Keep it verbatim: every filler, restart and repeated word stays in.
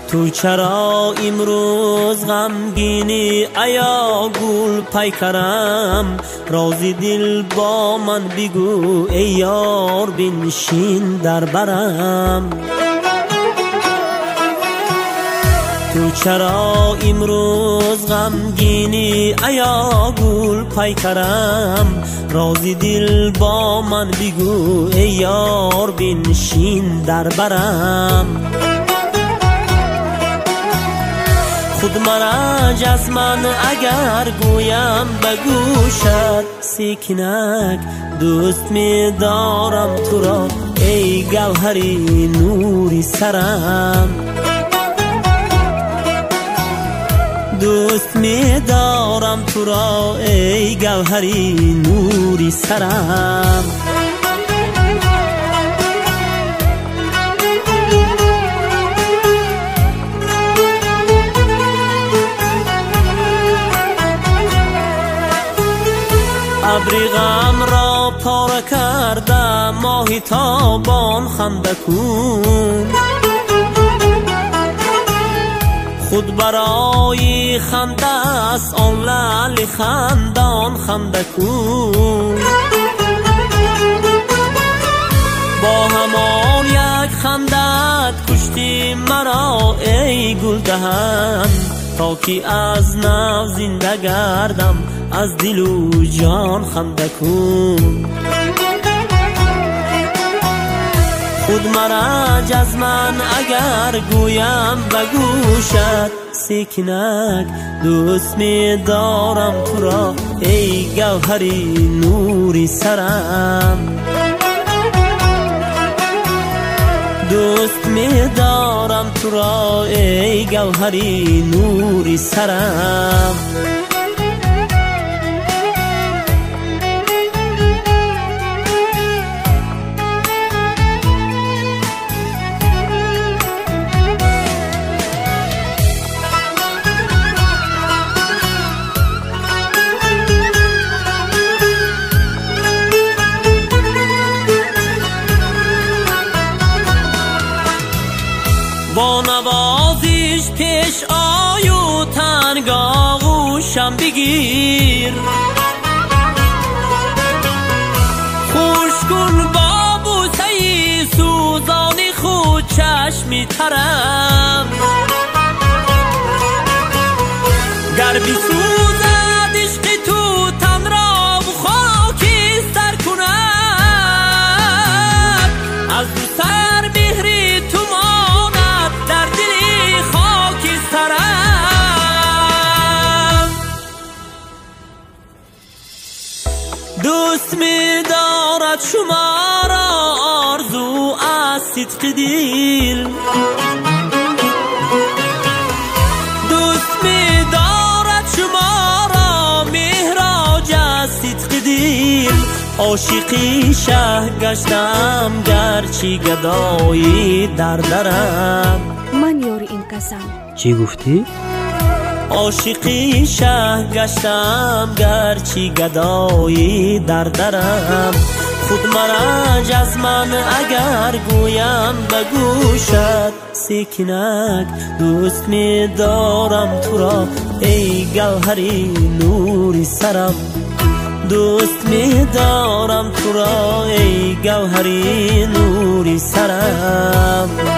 تو چرا امروز غمگینی ایا گل پیکرم؟ رازی دل با من بگو ای یار بنشین در برم. تو چرا امروز غمگینی ایا گل پیکرم؟ رازی دل با من بگو ای یار بنشین در برم. خود مرنج از من اگر گویم به گوشت سکنک، دوست می دارم تو را ای گوهری نوری سرم. دوست می دارم تو را ای گوهری نوری سرم. ابری غم را پاره کرده ماهی تابان خنده کن، خود برای خنده است آن لعل خندان خنده کن. با همان یک خندت کشتی مرا ای گل دهن، تا که از نو زنده گردم از دل و جان خنده کن. خود مرنج از من اگر گویم به گوشت سکنک، دوست می دارم تو را ای گوهری نوری سرم. دوست می دارم تو را ای گوهری نوری سرم. با نوازش پیش آیو تنگ آغوشم بگیر، خوش کن با بوسه سوزانی خود چشمی ترم. گر بسوزد عشق تو تن را و خاکستر کند، از دو سر مهری تو در دلی خاکسترم. دوست می دارد شما را آرزو از صدق دل، دوست می دارد شما را مهراج از صدق دل. عاشقی شه گشتم گرچه گدایی در درم. من یاری این کسم. چی گفتی؟ عاشقی شه گشتم گرچه گدایی در درم. خود مرنج از من اگر گویم به گوشت سکنک، دوست می دارم تو را ای گوهری نوری سرم. دوست می دارم تو را ای گوهری نوری سرم.